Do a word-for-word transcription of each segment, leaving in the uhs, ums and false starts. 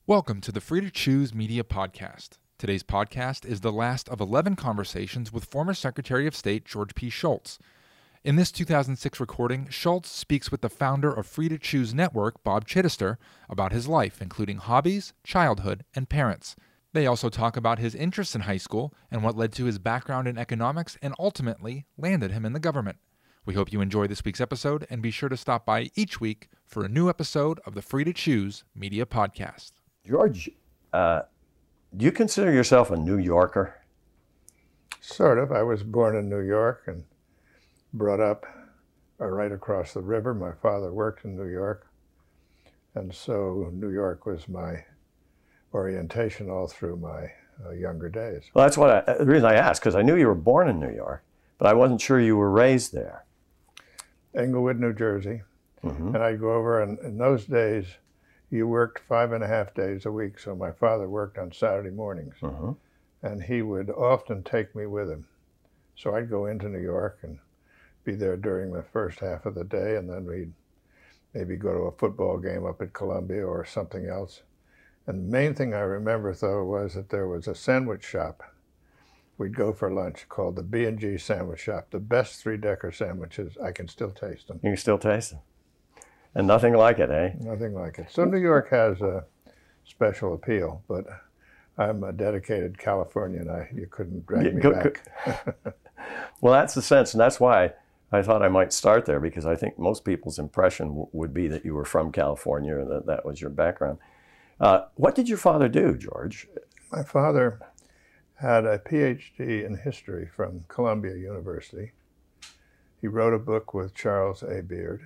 Welcome to the Free to Choose Media Podcast. Today's podcast is the last of eleven conversations with former Secretary of State George P. Shultz. In this two thousand six recording, Shultz speaks with the founder of Free to Choose Network, Bob Chittister, about his life, including hobbies, childhood, and parents. They also talk about his interests in high school and what led to his background in economics and ultimately landed him in the government. We hope you enjoy this week's episode and be sure to stop by each week for a new episode of the Free to Choose Media Podcast. George, uh, do you consider yourself a New Yorker? Sort of. I was born in New York and brought up uh, right across the river. My father worked in New York, and so New York was my orientation all through my uh, younger days. Well, that's what I, the reason I asked, because I knew you were born in New York, but I wasn't sure you were raised there. Englewood, New Jersey, Mm-hmm. and I'd go over, and in those days, you worked five and a half days a week, so my father worked on Saturday mornings, Mm-hmm. and he would often take me with him. So I'd go into New York and be there during the first half of the day, and then we'd maybe go to a football game up at Columbia or something else. And the main thing I remember, though, was that there was a sandwich shop. We'd go for lunch called the B and G Sandwich Shop, the best three-decker sandwiches. I can still taste them. You can still taste them. And nothing like it, eh? Nothing like it. So New York has a special appeal, but I'm a dedicated Californian. I, you couldn't drag Yeah, me go- back. Well, that's the sense, and that's why I thought I might start there, because I think most people's impression w- would be that you were from California and that that was your background. Uh, what did your father do, George? My father had a P H D in history from Columbia University. He wrote a book with Charles A. Beard,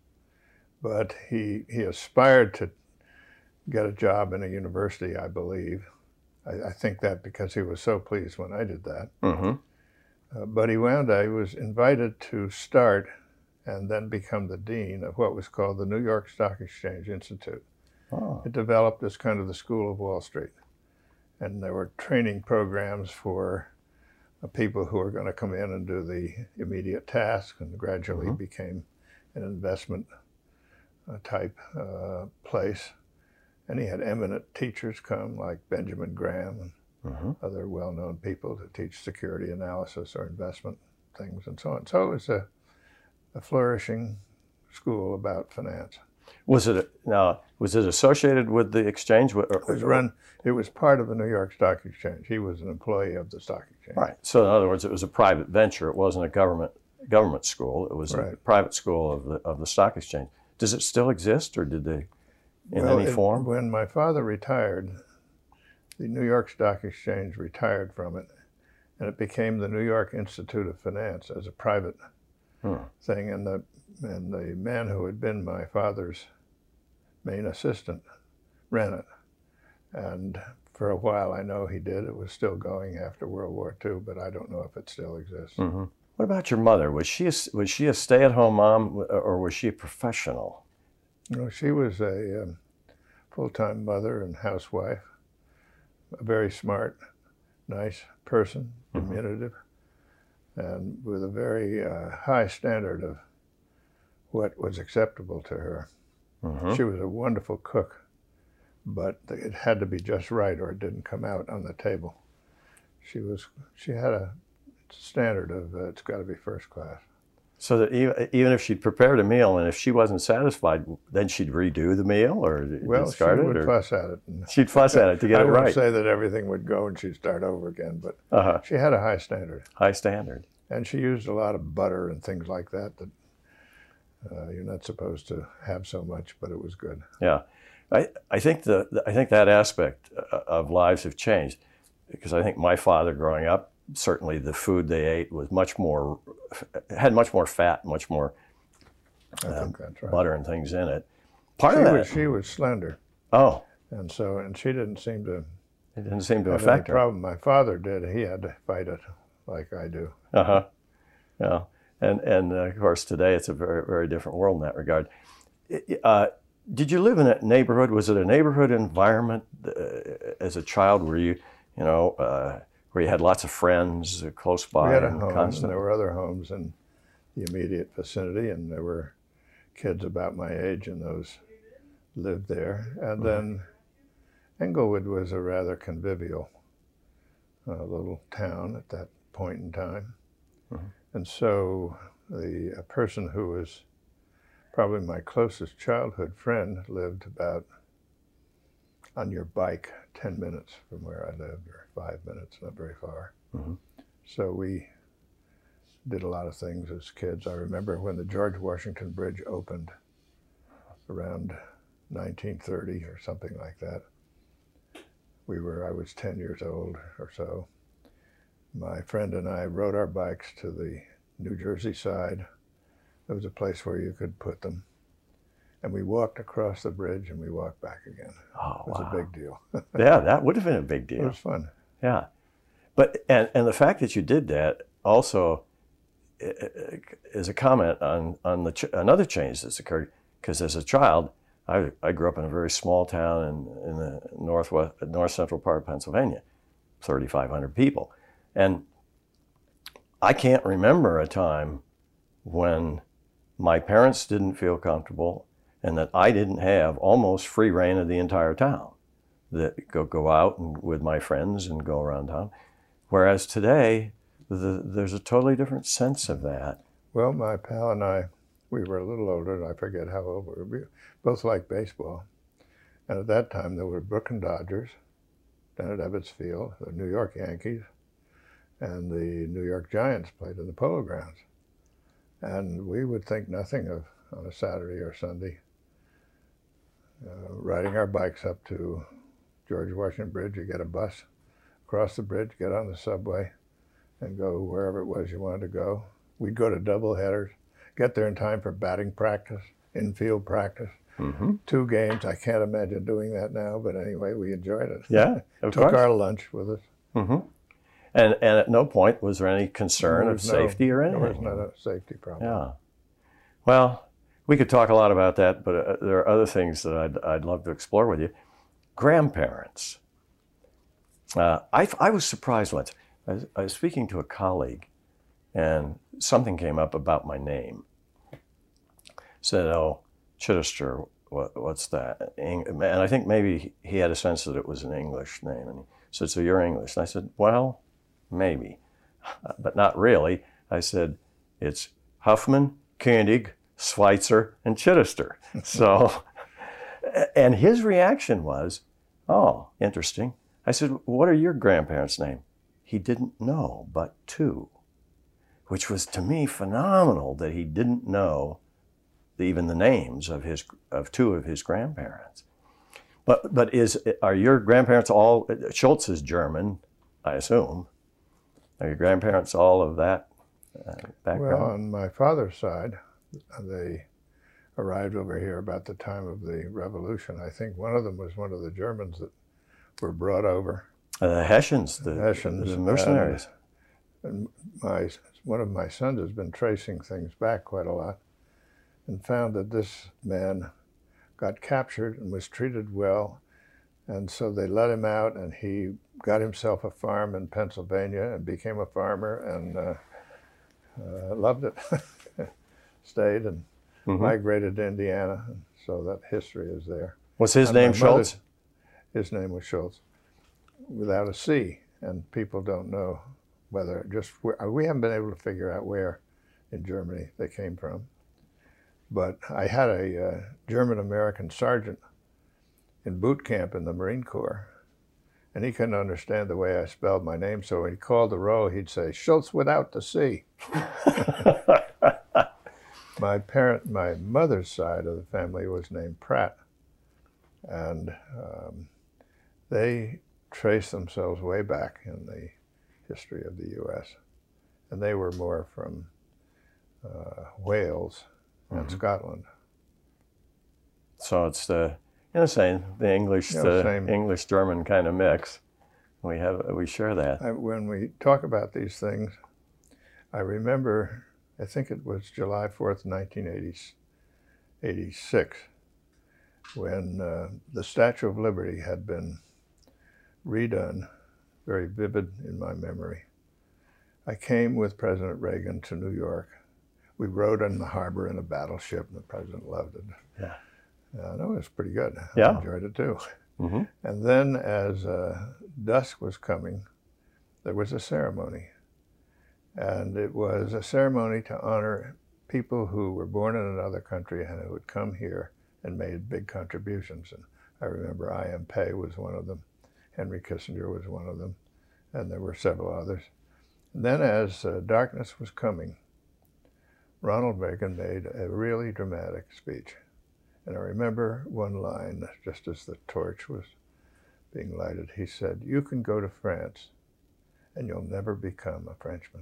but he he aspired to get a job in a university, I believe. I, I think that because he was so pleased when I did that. Mm-hmm. Uh, but he wound up, he was invited to start and then become the dean of what was called the New York Stock Exchange Institute. Oh. It developed as kind of the School of Wall Street. And there were training programs for uh, people who were going to come in and do the immediate task, and gradually Mm-hmm. became an investment uh, type uh, place. And he had eminent teachers come, like Benjamin Graham and Mm-hmm. other well-known people to teach security analysis or investment things and so on. So it was a, a flourishing school about finance. Was it now? Was it associated with the exchange? Or- It was run. It was part of the New York Stock Exchange. He was an employee of the stock exchange. Right. So in other words, it was a private venture. It wasn't a government government school. It was a Right. private school of the of the stock exchange. Does it still exist, or did they, in Well, any it- form? When my father retired, the New York Stock Exchange retired from it, and it became the New York Institute of Finance as a private Hmm. thing. And the and the man who had been my father's main assistant ran it. And for a while, I know he did. It was still going after World War Two, but I don't know if it still exists. Mm-hmm. What about your mother? Was she a, was she a stay-at-home mom, or was she a professional? You know, she was a um, full-time mother and housewife, a very smart, nice person, Mhm. diminutive, and with a very uh, high standard of what was acceptable to her. Mm-hmm. She was a wonderful cook, but it had to be just right or it didn't come out on the table. She was, she had a standard of uh, it's got to be first class. So that even, even if she'd prepared a meal, and if she wasn't satisfied, then she'd redo the meal, or Well, she discard would it, or fuss at it. And she'd fuss at it to get I it wouldn't right. say that everything would go and she'd start over again, but Uh-huh. she had a high standard. High standard. And she used a lot of butter and things like that that uh, you're not supposed to have so much, but it was good. Yeah, I I think the I think that aspect of lives have changed, because I think my father growing up, certainly the food they ate was much more had much more fat, much more I um, think that's right. butter and things in it. Part She of that. was, she was slender, Oh, and so and she didn't seem to it didn't seem to have any affect her. problem. My father did. He had to fight it like I do. Uh huh. Yeah, and and uh, of course today it's a very very different world in that regard. Uh, did you live in a neighborhood? Was it a neighborhood environment uh, as a child? Were you, you know, uh, where you had lots of friends uh, close by We had a and home, and constant? there were other homes in the immediate vicinity, and there were kids about my age and those lived there. And then Englewood was a rather convivial uh, little town at that point in time. Mm-hmm. And so the a person who was probably my closest childhood friend lived about on your bike ten minutes from where I lived, or five minutes, not very far. Mm-hmm. So we did a lot of things as kids. I remember when the George Washington Bridge opened around nineteen thirty or something like that. We were, I was ten years old or so. My friend and I rode our bikes to the New Jersey side. There was a place where you could put them. And we walked across the bridge and we walked back again. Oh, it was wow. a big deal. Yeah, that would have been a big deal. It was fun. Yeah. But, and, and the fact that you did that also is a comment on, on the ch- another change that's occurred. Because as a child, I, I grew up in a very small town in, in the northwest, north central part of Pennsylvania, thirty-five hundred people. And I can't remember a time when my parents didn't feel comfortable and that I didn't have almost free reign of the entire town. That go, go out and, with my friends and go around town. Whereas today, the, there's a totally different sense of that. Well, my pal and I, we were a little older, and I forget how old we were. We both liked baseball. And at that time, there were Brooklyn Dodgers down at Ebbets Field, the New York Yankees, and the New York Giants played in the Polo Grounds. And we would think nothing of, on a Saturday or Sunday, uh, riding our bikes up to George Washington Bridge. You get a bus, cross the bridge, get on the subway, and go wherever it was you wanted to go. We'd go to double headers, get there in time for batting practice, infield practice, mm-hmm. two games. I can't imagine doing that now, but anyway, we enjoyed it. Yeah, of Took course. our lunch with us. Mm-hmm. And and at no point was there any concern of no, safety or anything? There was not a safety problem. Yeah. Well, we could talk a lot about that, but uh, there are other things that I'd, I'd love to explore with you. Grandparents. Uh, I, I was surprised once. I was, I was speaking to a colleague, and something came up about my name. Said, oh, Chittister, what, what's that? And I think maybe he had a sense that it was an English name. And he said, so you're English? And I said, well, maybe, but not really. I said, it's Huffman, Koenig, Schweitzer, and Chittister. So, and his reaction was, oh, interesting. I said, what are your grandparents' names? He didn't know but two, which was to me phenomenal that he didn't know even the names of his of two of his grandparents. But but is are your grandparents all, Schultz is German, I assume. Are your grandparents all of that uh, background? Well, on my father's side, they arrived over here about the time of the Revolution. I think one of them was one of the Germans that were brought over. Uh, the Hessians, the, Hessians, the mercenaries. And, and my one of my sons has been tracing things back quite a lot, and found that this man got captured and was treated well, and so they let him out, and he got himself a farm in Pennsylvania and became a farmer, and uh, uh, loved it. Stayed and mm-hmm. migrated to Indiana, and so that history is there. Was his and name Schultz? His name was Schultz, without a C, and people don't know whether just where, we haven't been able to figure out where in Germany they came from. But I had a uh, German-American sergeant in boot camp in the Marine Corps, and he couldn't understand the way I spelled my name, so when he called the roll, he'd say, Schultz without the C. My parent, my mother's side of the family was named Pratt, and um, they traced themselves way back in the history of the U S, and they were more from uh, Wales and mm-hmm. Scotland. So it's the, you know, saying the English, yeah, the same. English-German kind of mix. We have, we share that. I, when we talk about these things, I remember, I think it was July fourth, nineteen eighty-six, when uh, the Statue of Liberty had been redone, very vivid in my memory. I came with President Reagan to New York. We rode in the harbor in a battleship, and the president loved it. Yeah. Uh, no, it was pretty good. Yeah. I enjoyed it too. Mm-hmm. And then as uh, dusk was coming, there was a ceremony. And it was a ceremony to honor people who were born in another country and who had come here and made big contributions. And I remember I M Pei was one of them. Henry Kissinger was one of them. And there were several others. And then as uh, darkness was coming, Ronald Reagan made a really dramatic speech. And I remember one line, just as the torch was being lighted, he said, "You can go to France and you'll never become a Frenchman.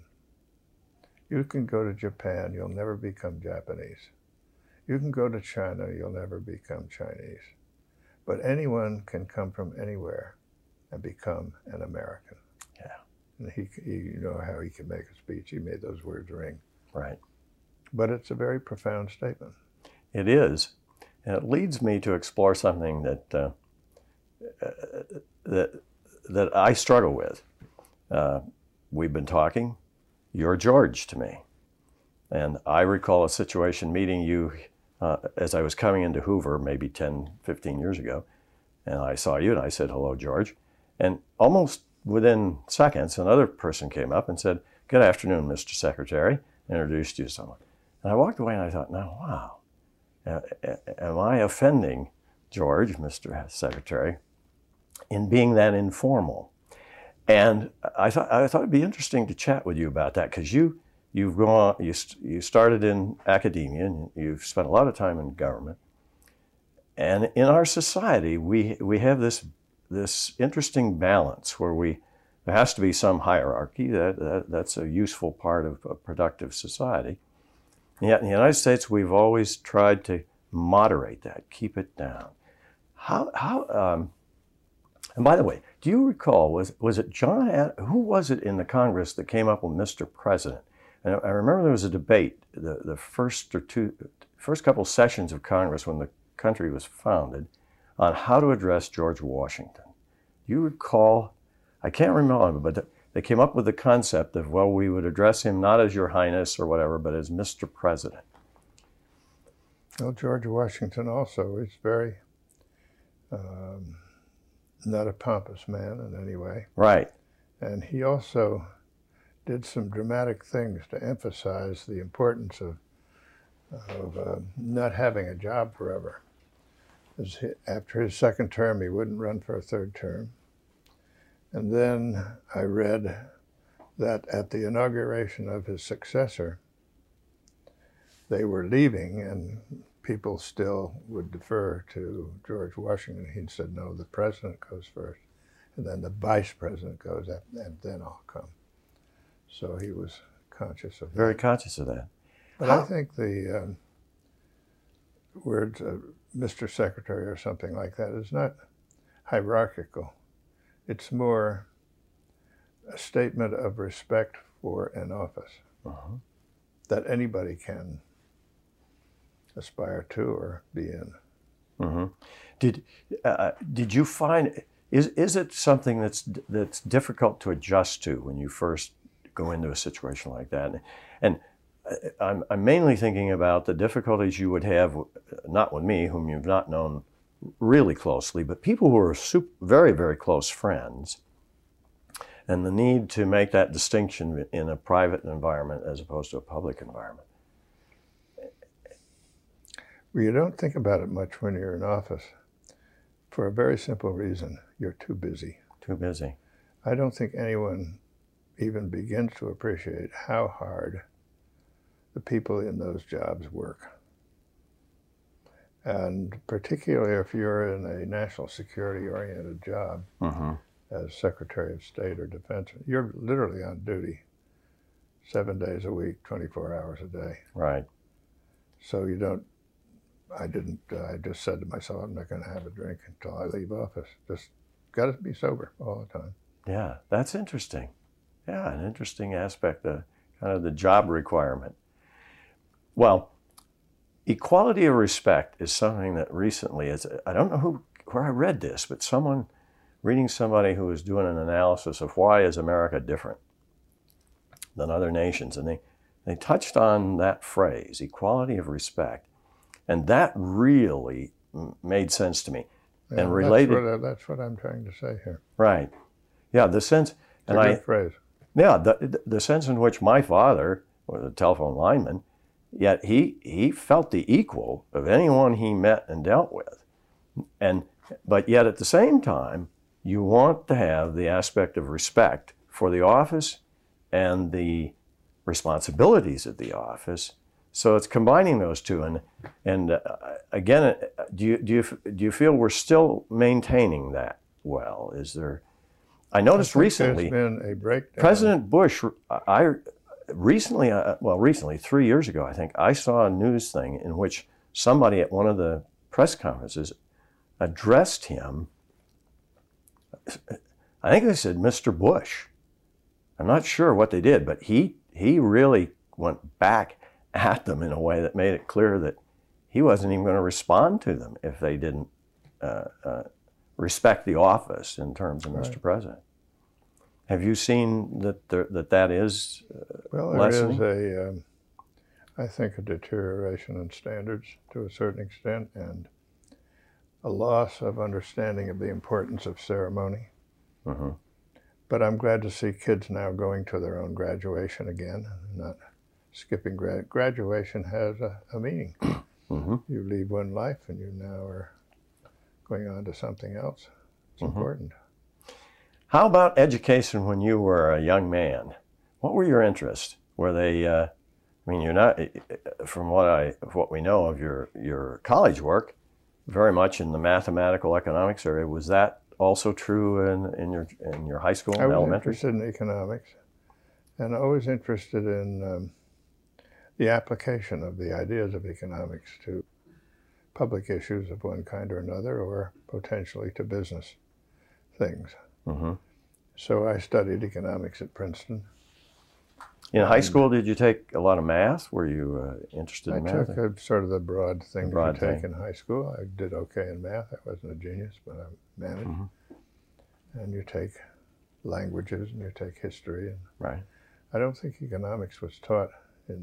You can go to Japan, you'll never become Japanese. You can go to China, you'll never become Chinese. But anyone can come from anywhere and become an American." Yeah. And he, he, you know how he can make a speech. He made those words ring. Right. But it's a very profound statement. It is. And it leads me to explore something that uh, uh, that that I struggle with. Uh, we've been talking. You're George to me. And I recall a situation meeting you uh, as I was coming into Hoover maybe ten, fifteen years ago. And I saw you and I said, "Hello, George." And almost within seconds, another person came up and said, "Good afternoon, Mister Secretary," introduced you to someone. And I walked away and I thought, now, wow, uh, am I offending George, Mister Secretary, in being that informal? And I thought I thought it'd be interesting to chat with you about that, because you you've gone you you started in academia and you've spent a lot of time in government. And in our society, we we have this this interesting balance where we there has to be some hierarchy. That, that that's a useful part of a productive society. And yet in the United States, we've always tried to moderate that, keep it down. How how um, and by the way, do you recall, was was it John, Ad, who was it in the Congress that came up with Mister President? And I remember there was a debate, the, the first or two, first couple sessions of Congress when the country was founded, on how to address George Washington. Do you recall? I can't remember, but they came up with the concept of, well, we would address him not as Your Highness or whatever, but as Mister President. Well, George Washington also is very um, not a pompous man in any way. Right. And he also did some dramatic things to emphasize the importance of, of uh, not having a job forever. As he, after his second term, he wouldn't run for a third term. And then I read that at the inauguration of his successor, they were leaving and people still would defer to George Washington. He said, "No, the president goes first, and then the vice president goes, and then I'll come." So he was conscious of that. Very conscious of that. But How? I think the um, words uh, Mister Secretary or something like that is not hierarchical. It's more a statement of respect for an office uh-huh. that anybody can aspire to or be in. Mm-hmm. Did uh, did you find is is it something that's that's difficult to adjust to when you first go into a situation like that? And, and I'm I'm mainly thinking about the difficulties you would have, not with me, whom you've not known really closely, but people who are super, very very close friends, and the need to make that distinction in a private environment as opposed to a public environment. Well, you don't think about it much when you're in office, for a very simple reason. You're too busy. Too busy. I don't think anyone even begins to appreciate how hard the people in those jobs work. And particularly if you're in a national security-oriented job, uh-huh. as Secretary of State or Defense, you're literally on duty seven days a week, twenty-four hours a day. Right. So you don't, I didn't, uh, I just said to myself, I'm not going to have a drink until I leave office. Just got to be sober all the time. Yeah, that's interesting. Yeah, an interesting aspect of kind of the job requirement. Well, equality of respect is something that recently, is, I don't know who where I read this, but someone, reading somebody who was doing an analysis of why is America different than other nations, and they, they touched on that phrase, equality of respect, and that really made sense to me. Yeah, and related. That's what, I, that's what I'm trying to say here. Right. Yeah, the sense, It's and a good I, phrase. yeah, the, the sense in which my father was a telephone lineman, yet he, he felt the equal of anyone he met and dealt with. And, but yet at the same time, you want to have the aspect of respect for the office and the responsibilities of the office. So it's combining those two. And, and uh, again, do you, do, you, do you feel we're still maintaining that well? Is there, I noticed I think recently, there's been a breakdown. President Bush, I recently, uh, well, recently, three years ago, I think, I saw a news thing in which somebody at one of the press conferences addressed him. I think they said Mister Bush. I'm not sure what they did, but he he really went back at them in a way that made it clear that he wasn't even going to respond to them if they didn't uh, uh, respect the office in terms of Right. Mister President. Have you seen that there, that that is uh, Well, there lessening? is a, um, I think, a deterioration in standards to a certain extent, and a loss of understanding of the importance of ceremony. Mm-hmm. But I'm glad to see kids now going to their own graduation again, not skipping grad. Graduation has a, a meaning. Mm-hmm. You leave one life and you now are going on to something else. It's Mm-hmm. important. How about education when you were a young man? What were your interests? Were they, uh, I mean, you're not, from what I, what we know of your, your college work, very much in the mathematical economics area. Was that also true in, in your in your high school and I was elementary? interested in economics, and always interested in um, the application of the ideas of economics to public issues of one kind or another, or potentially to business things. Mm-hmm. So I studied economics at Princeton. In high school, did you take a lot of math? Were you uh, interested I in math? took a, sort of the broad thing The broad that you take thing. in high school. I did okay in math. I wasn't a genius, but I managed. Mm-hmm. And you take languages and you take history. And Right. I don't think economics was taught in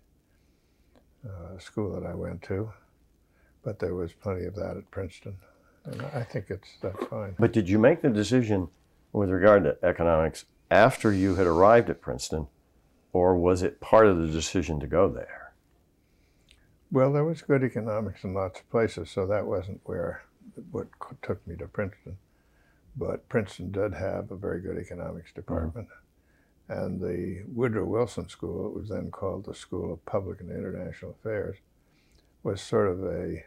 the uh, school that I went to, but there was plenty of that at Princeton. And I think it's that's fine. But did you make the decision with regard to economics after you had arrived at Princeton, or was it part of the decision to go there? Well, there was good economics in lots of places, so that wasn't where what took me to Princeton. But Princeton did have a very good economics department. Mm-hmm. And the Woodrow Wilson School, it was then called the School of Public and International Affairs, was sort of a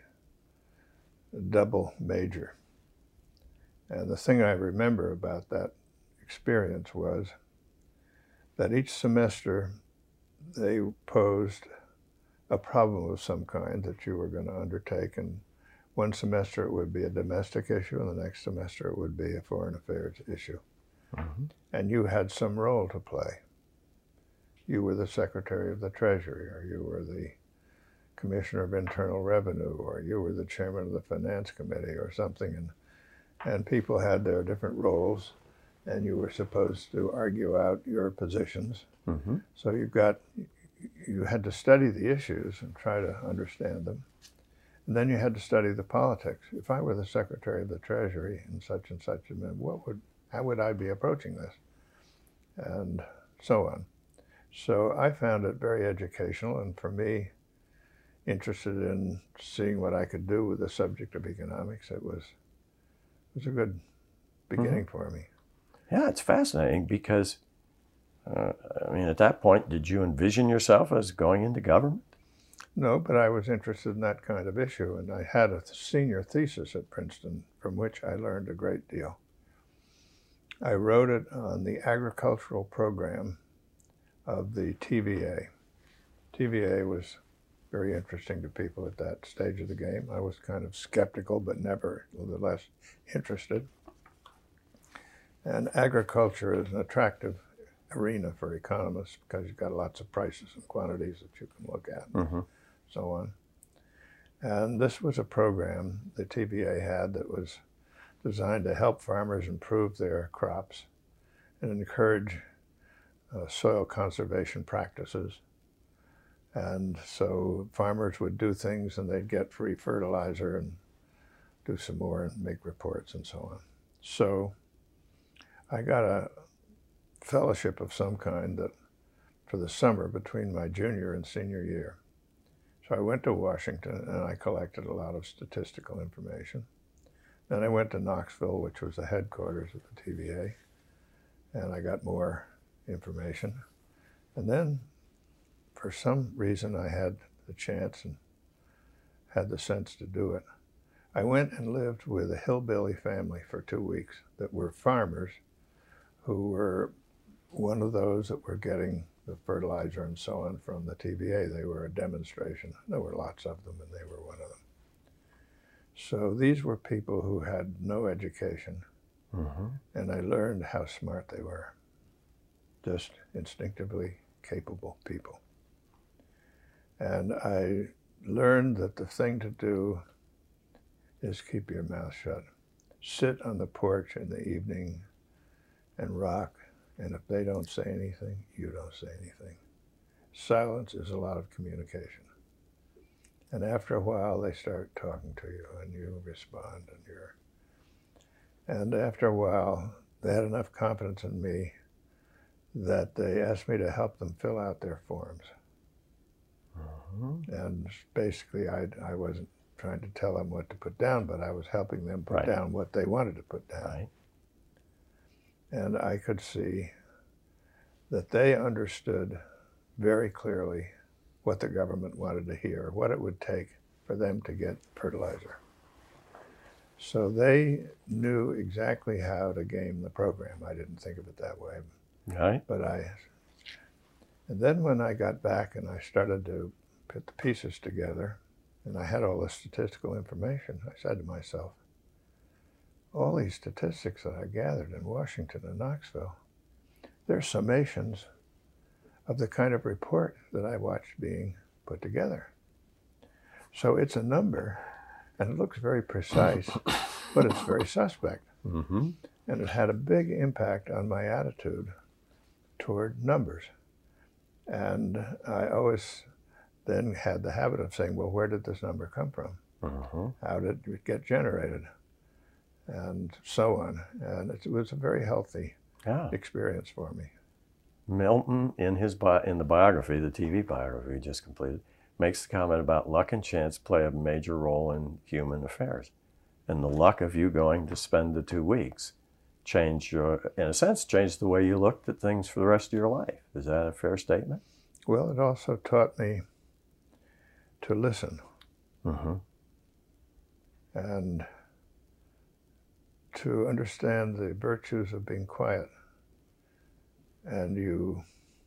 double major. And the thing I remember about that experience was that each semester they posed a problem of some kind that you were going to undertake, and one semester it would be a domestic issue, and the next semester it would be a foreign affairs issue. Mm-hmm. And you had some role to play. You were the Secretary of the Treasury, or you were the Commissioner of Internal Revenue, or you were the Chairman of the Finance Committee or something, and and people had their different roles, and you were supposed to argue out your positions. Mm-hmm. So you got, you had to study the issues and try to understand them. And then you had to study the politics. If I were the Secretary of the Treasury in such and such a minute, what would, how would I be approaching this? And so on. So I found it very educational, and for me, interested in seeing what I could do with the subject of economics. It was, it was a good beginning mm-hmm. for me. Yeah, it's fascinating because, uh, I mean, at that point, did you envision yourself as going into government? No, but I was interested in that kind of issue, and I had a senior thesis at Princeton from which I learned a great deal. I wrote it on the agricultural program of the T V A. T V A was very interesting to people at that stage of the game. I was kind of skeptical, but nevertheless interested. And agriculture is an attractive arena for economists because you've got lots of prices and quantities that you can look at, mm-hmm. and so on. And this was a program the T V A had that was designed to help farmers improve their crops and encourage uh, soil conservation practices. And so farmers would do things and they'd get free fertilizer and do some more and make reports and so on. So I got a fellowship of some kind that for the summer between my junior and senior year. So I went to Washington and I collected a lot of statistical information. Then I went to Knoxville, which was the headquarters of the T V A, and I got more information. And then for some reason I had the chance and had the sense to do it. I went and lived with a hillbilly family for two weeks that were farmers who were one of those that were getting the fertilizer and so on from the T V A. They were a demonstration. There were lots of them, and they were one of them. So these were people who had no education, mm-hmm. and I learned how smart they were. Just instinctively capable people. And I learned that the thing to do is keep your mouth shut. Sit on the porch in the evening and rock, and if they don't say anything, you don't say anything. Silence is a lot of communication. And after a while, they start talking to you, and you respond, and you're... And after a while, they had enough confidence in me that they asked me to help them fill out their forms. Mm-hmm. And basically, I, I wasn't trying to tell them what to put down, but I was helping them put right. down what they wanted to put down. Right. And I could see that they understood very clearly what the government wanted to hear, what it would take for them to get fertilizer. So they knew exactly how to game the program. I didn't think of it that way. Right. But I, and then when I got back and I started to put the pieces together, and I had all the statistical information, I said to myself, all these statistics that I gathered in Washington and Knoxville, they're summations of the kind of report that I watched being put together. So it's a number, and it looks very precise, but it's very suspect. Mm-hmm. And it had a big impact on my attitude toward numbers. And I always then had the habit of saying, well, where did this number come from? Uh-huh. How did it get generated? And so on. And it was a very healthy yeah. experience for me. Milton, in his bi- in the biography, the T V biography he just completed, makes the comment about luck and chance play a major role in human affairs. And the luck of you going to spend the two weeks changed your, in a sense, changed the way you looked at things for the rest of your life. Is that a fair statement? Well, it also taught me to listen. Mm-hmm. And to understand the virtues of being quiet. And you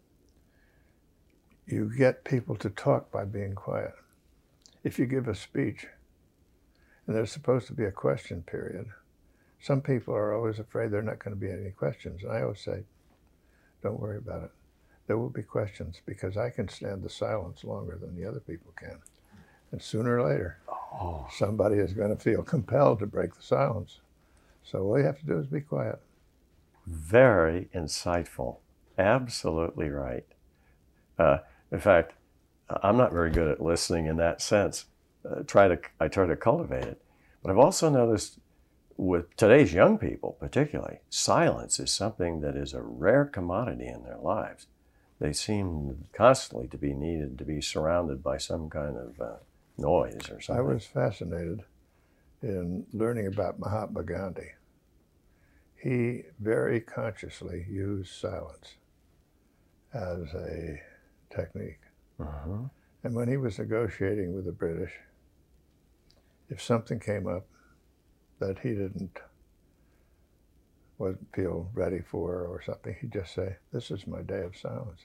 you get people to talk by being quiet. If you give a speech, and there's supposed to be a question period, some people are always afraid there are not going to be any questions. And I always say, don't worry about it. There will be questions, because I can stand the silence longer than the other people can. And sooner or later, oh. somebody is going to feel compelled to break the silence. So all you have to do is be quiet. Very insightful. Absolutely right. Uh, in fact, I'm not very good at listening in that sense. Uh, try to I try to cultivate it. But I've also noticed with today's young people particularly, silence is something that is a rare commodity in their lives. They seem constantly to be needed to be surrounded by some kind of uh, noise or something. I was fascinated in learning about Mahatma Gandhi. He very consciously used silence as a technique. Uh-huh. And when he was negotiating with the British, if something came up that he didn't wasn't feel ready for or something, he'd just say, this is my day of silence.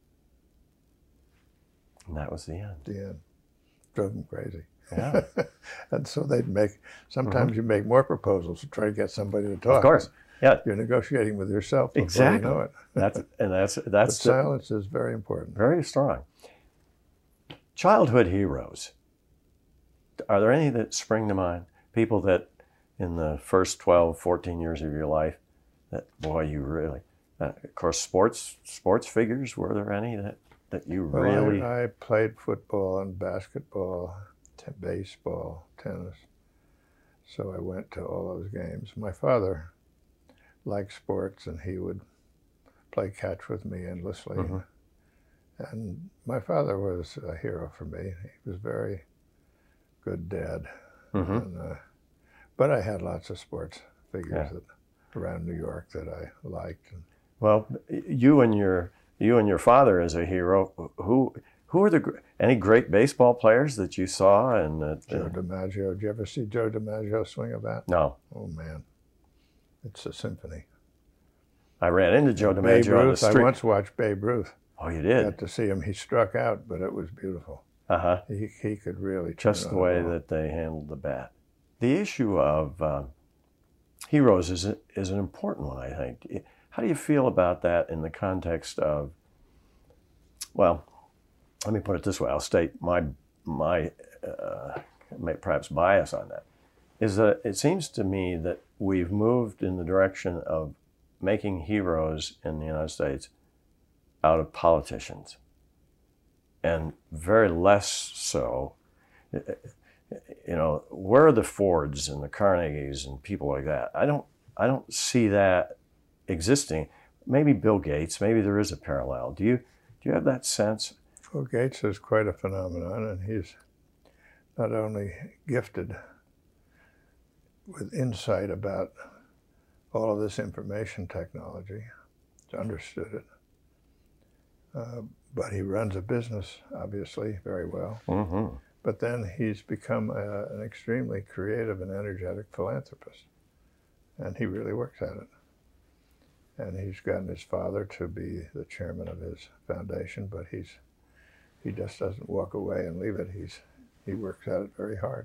And that was the end. The end. Drove them crazy. Yeah. And so they'd make, sometimes mm-hmm. you make more proposals to try to get somebody to talk. Of course. Yeah. You're negotiating with yourself before exactly. you know it. That's and that's that's but the, silence is very important. Very strong. Childhood heroes. Are there any that spring to mind? People that in the first twelve, fourteen years of your life, that boy, you really, uh, of course, sports sports figures, were there any that, that you well, really? I, I played football and basketball, t- baseball, tennis. So I went to all those games. My father liked sports, and he would play catch with me endlessly. Mm-hmm. And my father was a hero for me. He was a very good dad. Mm-hmm. And, uh, but I had lots of sports figures Yeah. that, around New York that I liked. And Well, you and your you and your father as a hero. Who who are the gr- any great baseball players that you saw? And that, Joe uh, DiMaggio. Did you ever see Joe DiMaggio swing a bat? no, Oh, man. It's a symphony. I ran into Joe Babe DiMaggio on the Ruth, I street. once watched Babe Ruth. Oh, you I did? got to see him. He struck out, but it was beautiful. Uh huh. He, he could really turn Just on the a way ball. that they handled the bat. The issue of uh, heroes is a, is an important one, I think. How do you feel about that in the context of? Well, let me put it this way. I'll state my my uh, may- perhaps bias on that. Is that it seems to me that we've moved in the direction of making heroes in the United States out of politicians, and very less so. You know, where are the Fords and the Carnegies and people like that? I don't, I don't see that existing. Maybe Bill Gates. Maybe there is a parallel. Do you, do you have that sense? Bill Gates is quite a phenomenon, and he's not only gifted with insight about all of this information technology, he's understood it, uh, but he runs a business, obviously, very well. Mm-hmm. But then he's become a, an extremely creative and energetic philanthropist, and he really works at it. And he's gotten his father to be the chairman of his foundation, but he's he just doesn't walk away and leave it. He's he works at it very hard.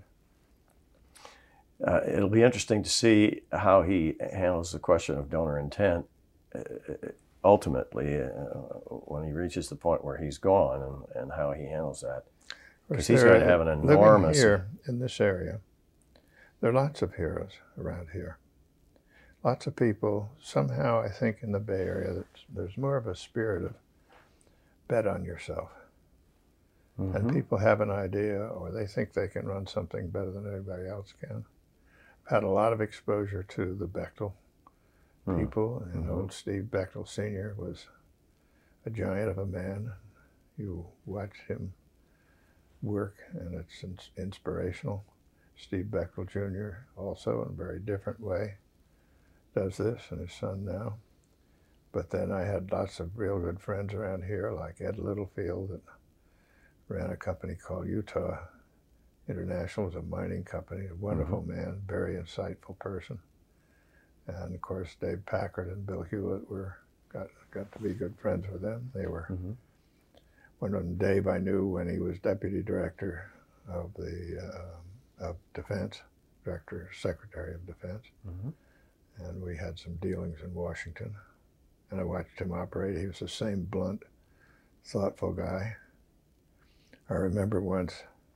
Uh, it'll be interesting to see how he handles the question of donor intent uh, ultimately uh, when he reaches the point where he's gone, and, and how he handles that. Because he's going to have an enormous... Living here in this area, there are lots of heroes around here. Lots of people. Somehow, I think in the Bay Area, that there's more of a spirit of bet on yourself. Mm-hmm. And people have an idea, or they think they can run something better than anybody else can. I've had a lot of exposure to the Bechtel mm-hmm. people, and mm-hmm. old Steve Bechtel Senior was a giant of a man. You watch him work, and it's inspirational. Steve Bechtel Junior also, in a very different way, does this, and his son now. But then I had lots of real good friends around here, like Ed Littlefield, that ran a company called Utah International. It was a mining company, a wonderful mm-hmm. man, very insightful person. And of course, Dave Packard and Bill Hewlett were got got to be good friends with them. They were. Mm-hmm. When Dave I knew when he was deputy director of the uh, of defense, director, secretary of defense, mm-hmm. and we had some dealings in Washington. And I watched him operate. He was the same blunt, thoughtful guy. I remember once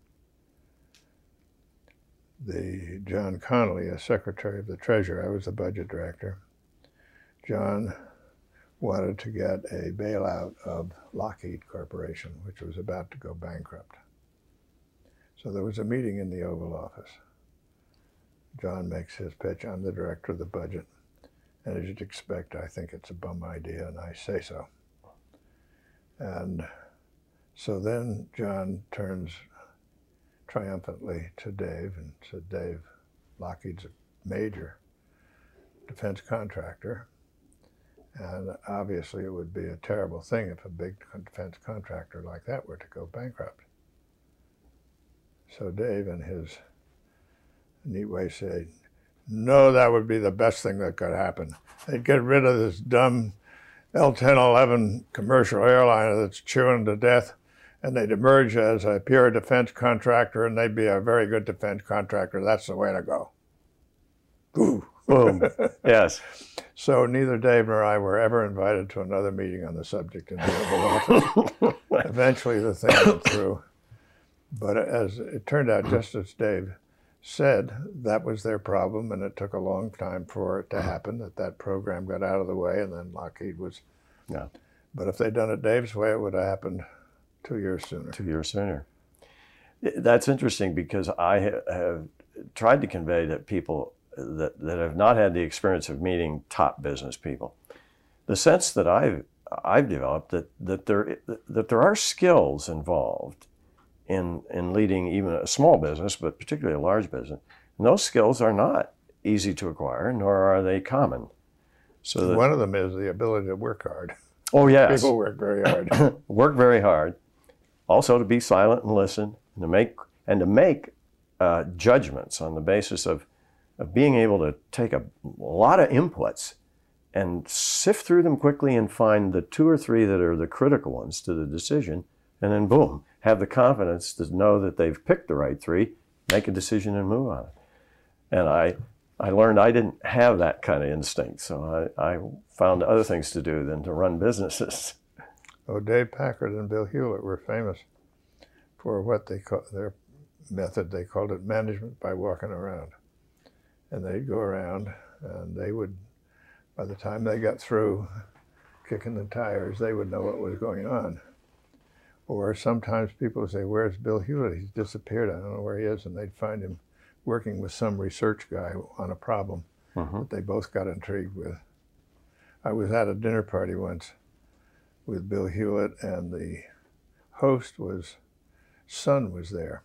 the John Connolly, as Secretary of the Treasury, I was the budget director. John wanted to get a bailout of Lockheed Corporation, which was about to go bankrupt. So there was a meeting in the Oval Office. John makes his pitch. I'm the director of the budget. And as you'd expect, I think it's a bum idea, and I say so. And so then John turns triumphantly to Dave and said, Dave, Lockheed's a major defense contractor, and obviously it would be a terrible thing if a big defense contractor like that were to go bankrupt. So Dave, in his neat way, said, no, that would be the best thing that could happen. They'd get rid of this dumb L ten eleven commercial airliner that's chewing to death, and they'd emerge as a pure defense contractor, and they'd be a very good defense contractor. That's the way to go. Ooh. Boom. Yes. So neither Dave nor I were ever invited to another meeting on the subject in the Oval Office. Eventually the thing went through. But as it turned out, just as Dave said, that was their problem, and it took a long time for it to happen, that that program got out of the way, and then Lockheed was... Yeah. But if they'd done it Dave's way, it would have happened two years sooner. Two years sooner. That's interesting, because I have tried to convey to people that, that have not had the experience of meeting top business people, the sense that I've I've developed that that there that there are skills involved in in leading even a small business, but particularly a large business. And those skills are not easy to acquire, nor are they common. So that, one of them is the ability to work hard. Oh yes, People work very hard. Work very hard. Also to be silent and listen, and to make and to make uh, judgments on the basis of of being able to take a, a lot of inputs and sift through them quickly and find the two or three that are the critical ones to the decision, and then boom, have the confidence to know that they've picked the right three, make a decision and move on it. And I, I learned I didn't have that kind of instinct, so I, I found other things to do than to run businesses. Oh, Dave Packard and Bill Hewlett were famous for what they call their method. They called it management by walking around. And they'd go around, and they would, by the time they got through kicking the tires, they would know what was going on. Or sometimes people would say, "Where's Bill Hewlett? He's disappeared. I don't know where he is." And they'd find him working with some research guy on a problem uh-huh. that they both got intrigued with. I was at a dinner party once with Bill Hewlett, and the host was, son was there.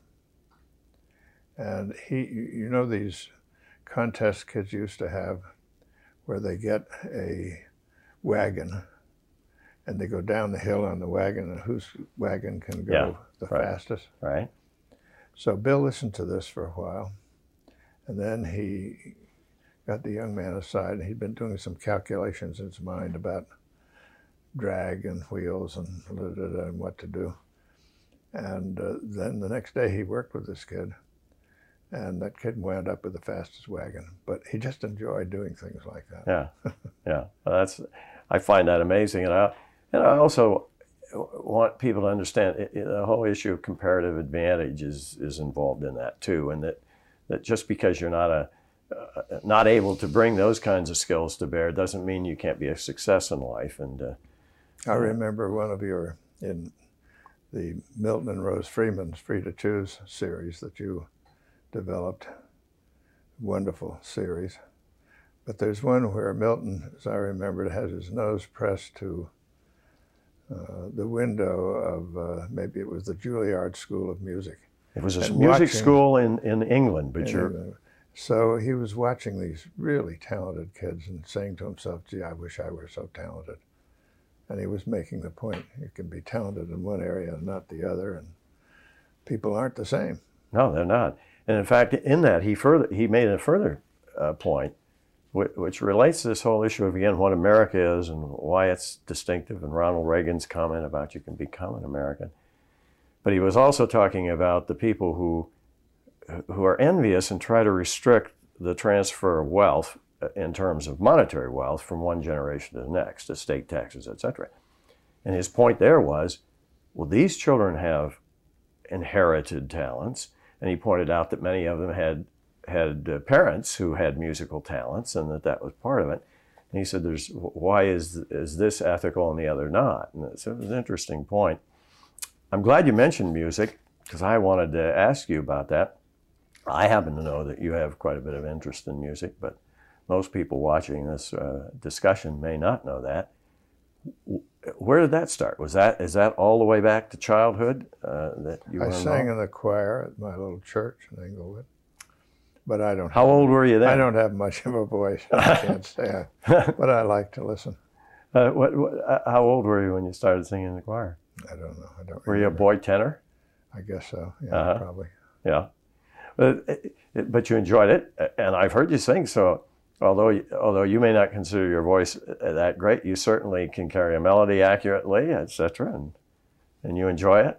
And he, you know these contests kids used to have where they get a wagon and they go down the hill on the wagon, and whose wagon can go yeah, the right, fastest. Right. So Bill listened to this for a while, and then he got the young man aside, and he'd been doing some calculations in his mind about drag and wheels and, da, da, da, and what to do. And uh, then the next day he worked with this kid, and that kid wound up with the fastest wagon. But he just enjoyed doing things like that. Yeah, yeah. Well, that's, I find that amazing. And I, and I also want people to understand it, it, the whole issue of comparative advantage is, is involved in that too. And that, that just because you're not, a, uh, not able to bring those kinds of skills to bear doesn't mean you can't be a success in life. And uh, I remember one of your, in the Milton and Rose Freeman's Free to Choose series that you developed, wonderful series. But there's one where Milton, as I remember, has his nose pressed to uh, the window of, uh, maybe it was the Juilliard School of Music. It was a And music watching, school in, in England, but in you're... England. So he was watching these really talented kids and saying to himself, "Gee, I wish I were so talented." And he was making the point, you can be talented in one area and not the other, and people aren't the same. No, they're not. And in fact, in that, he further he made a further uh, point, which, which relates to this whole issue of, again, what America is and why it's distinctive, and Ronald Reagan's comment about you can become an American. But he was also talking about the people who who are envious and try to restrict the transfer of wealth in terms of monetary wealth from one generation to the next, estate taxes, et cetera. And his point there was, well, these children have inherited talents. And he pointed out that many of them had had uh, parents who had musical talents, and that that was part of it. And he said, "There's why is is this ethical and the other not?" And so it was an interesting point. I'm glad you mentioned music, because I wanted to ask you about that. I happen to know that you have quite a bit of interest in music, but most people watching this uh, discussion may not know that. Where did that start? Was that is that all the way back to childhood? Uh, that you I were sang involved? in the choir at my little church in Englewood, but I don't. How have, old were you then? I don't have much of a voice. I can't say, but I like to listen. Uh, what, what, uh, how old were you when you started singing in the choir? I don't know. I don't. Were remember. you a boy tenor? I guess so. Yeah, Uh-huh. probably. Yeah, but it, but you enjoyed it, and I've heard you sing. So although although you may not consider your voice that great, you certainly can carry a melody accurately, et cetera, and and you enjoy it.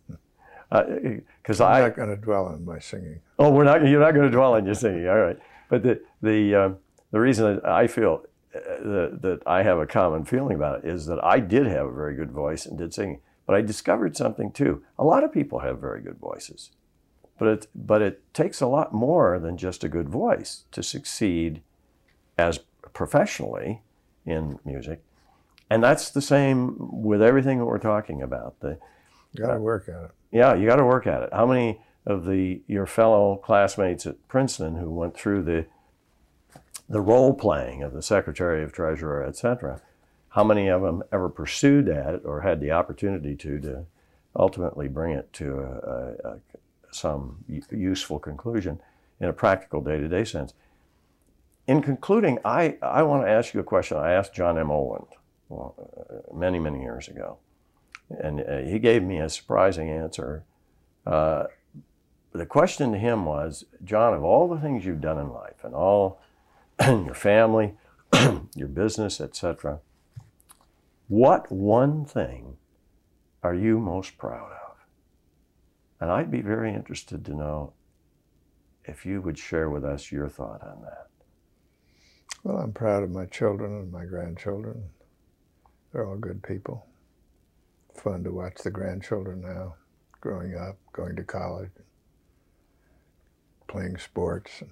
Because uh, I'm I not going to dwell on my singing. oh, we're not. You're not going to dwell on your singing, all right? But the the um, the reason that I feel uh, that, that I have a common feeling about it is that I did have a very good voice and did sing, but I discovered something too. A lot of people have very good voices, but it but it takes a lot more than just a good voice to succeed as professionally in music, and that's the same with everything that we're talking about. The You got to work at it. yeah, you got to work at it. How many of the your fellow classmates at Princeton who went through the the role playing of the Secretary of Treasurer, et cetera, how many of them ever pursued that or had the opportunity to to ultimately bring it to a, a, a, some useful conclusion in a practical day-to-day sense? In concluding, I, I want to ask you a question I asked John M. Oland well, uh, many, many years ago. And uh, he gave me a surprising answer. Uh, the question to him was, John, of all the things you've done in life and all your family, your business, et cetera, what one thing are you most proud of? And I'd be very interested to know if you would share with us your thought on that. Well, I'm proud of my children and my grandchildren. They're all good people. Fun to watch the grandchildren now, growing up, going to college, playing sports, and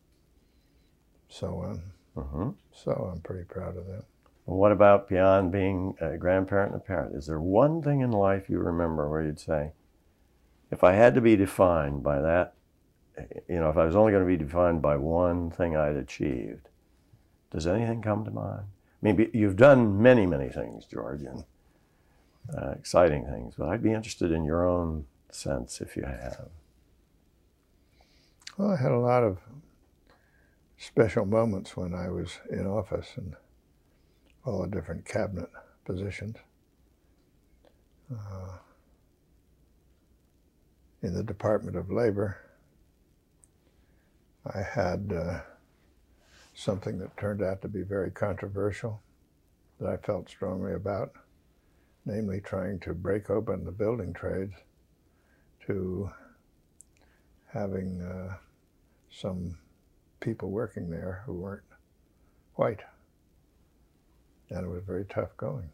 so on. Mm-hmm. So I'm pretty proud of them. Well, what about beyond being a grandparent and a parent? Is there one thing in life you remember where you'd say, if I had to be defined by that, you know, if I was only going to be defined by one thing I'd achieved, does anything come to mind? I mean, you've done many, many things, George, and uh, exciting things, but I'd be interested in your own sense if you have. Well, I had a lot of special moments when I was in office and all the different cabinet positions. Uh, in the Department of Labor, I had uh, something that turned out to be very controversial that I felt strongly about, namely trying to break open the building trades to having uh, some people working there who weren't white. And it was very tough going.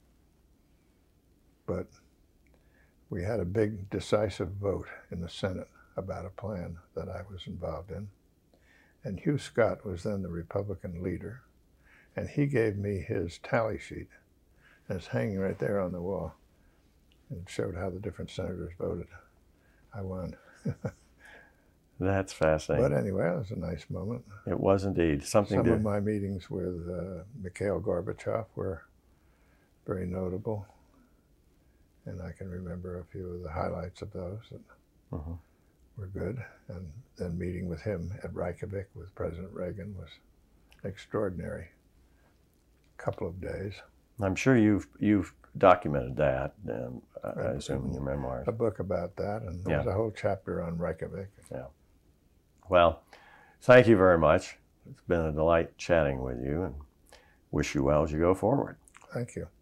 But we had a big decisive vote in the Senate about a plan that I was involved in. And Hugh Scott was then the Republican leader, and he gave me his tally sheet. And it's hanging right there on the wall. And it showed how the different senators voted. I won. That's fascinating. But anyway, it was a nice moment. It was indeed. Something Some to... of my meetings with uh, Mikhail Gorbachev were very notable. And I can remember a few of the highlights of those that uh-huh. were good. And then meeting with him at Reykjavik with President Reagan was extraordinary. A couple of days. I'm sure you've you've documented that, um, I, I assume, in your memoirs. A book about that, and there's yeah. a whole chapter on Reykjavik. Yeah. Well, thank you very much. It's been a delight chatting with you, and wish you well as you go forward. Thank you.